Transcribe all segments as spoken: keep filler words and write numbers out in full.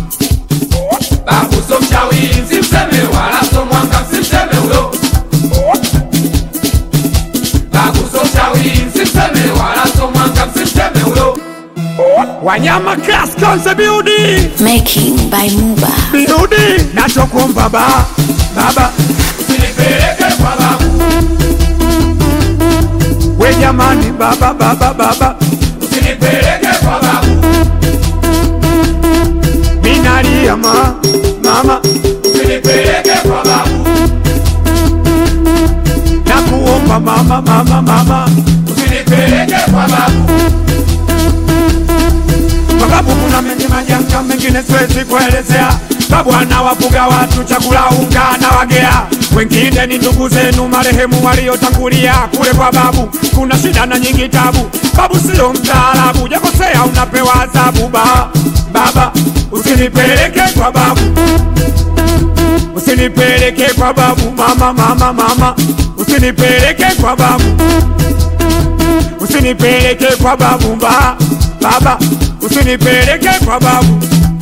Babu so mchawi msimseme wala so mwanga msimseme huyo. Babu so mchawi msimseme wala so mwanga msimseme huyo. Wanyama Class Concept Beauty Making by Muba Beauty. Nachokuomba baba, baba usinipeleke kwa babu. we jamani baba, baba, baba Usinipeleke kwa babu. minalia ma, mama Usinipeleke kwa babu. nakuomba mama, mama, mama Usinipeleke kwa babu. kwa babu kuna mengi majanga mengine siwezi kuelezea. Babu anawafuga watu chakula unga na wagea, wengine ni ndugu zenu marehemu waliotangulia. Kule kwa babu kuna shida na nyingi tabu. Babu sio mtaalabu, jakosea unapewa adhabu. Ba, baba usinipeleke kwa babu, usinipeleke kwa babu mama, mama, mama usinipeleke kwa babu, usinipeleke kwa babu. Ba, baba usinipeleke kwa babu.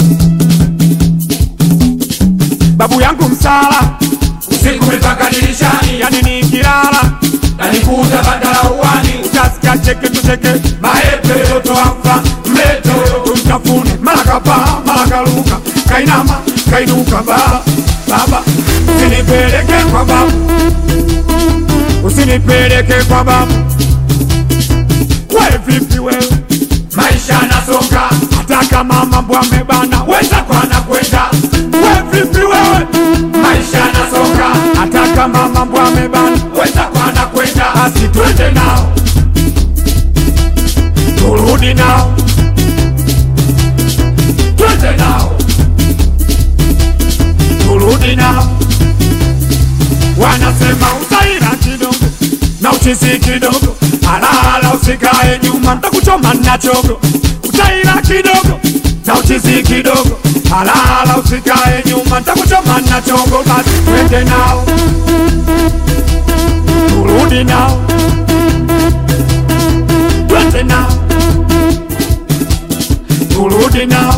Babu yangu msala Usiku mipaka dirishani, yani nikilala nanikuta bandala uwani. utasikia cheke tucheke, Maepe yoto afa, mleto tumtafune mara kapaa mara kaluka, kainama kainuka. Baba, baba usinipeleke kwa babu, usinipeleke kwa babu. We vipi wewe, maisha nasonga, hata kama mambo amebana weza kwa nakwenda. we vipi wewe, Maisha nasonga, hata kama mambo amebana weza kwa nakwenda. basi twende nao turudi nao, Twende nao, turudi nao. Wanasema utaira kidogo na uchizi kidogo, alala usikae nyuma ntakuchoma na chogo. Utaira kidogo na uchizi kidogo, alala usikae nyuma ntakuchoma na chogo. Basi twende nao turudi nao, twende nao turudi nao.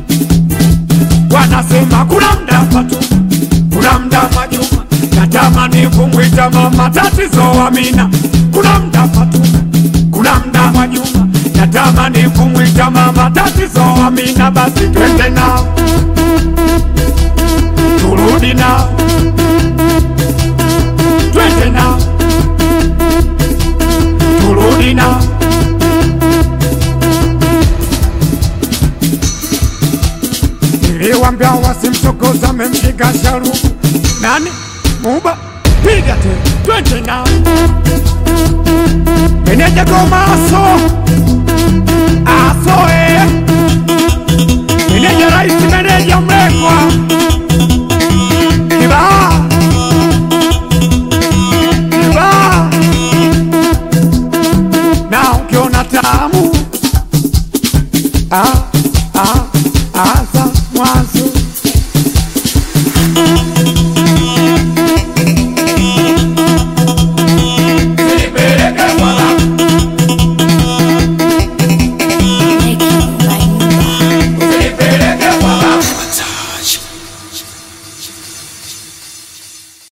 Wanasema kuna mda patu, kuna mda Majuma, natamani kumwita mama tatizo Amina. Kuna mda patu, kuna mda Majuma, natamani kumwita mama tatizo Amina. Basi twende nao turudi nao, twende nao turudi nao. Niliwambia wasimchokoza memshika sharubu. Nani? Muba? Piga te, twende nao. Meneja Goma aso, aso eh. Meneja Raisi, meneja Mlekwa Kiba, Kiba. Na ukiona tamu ah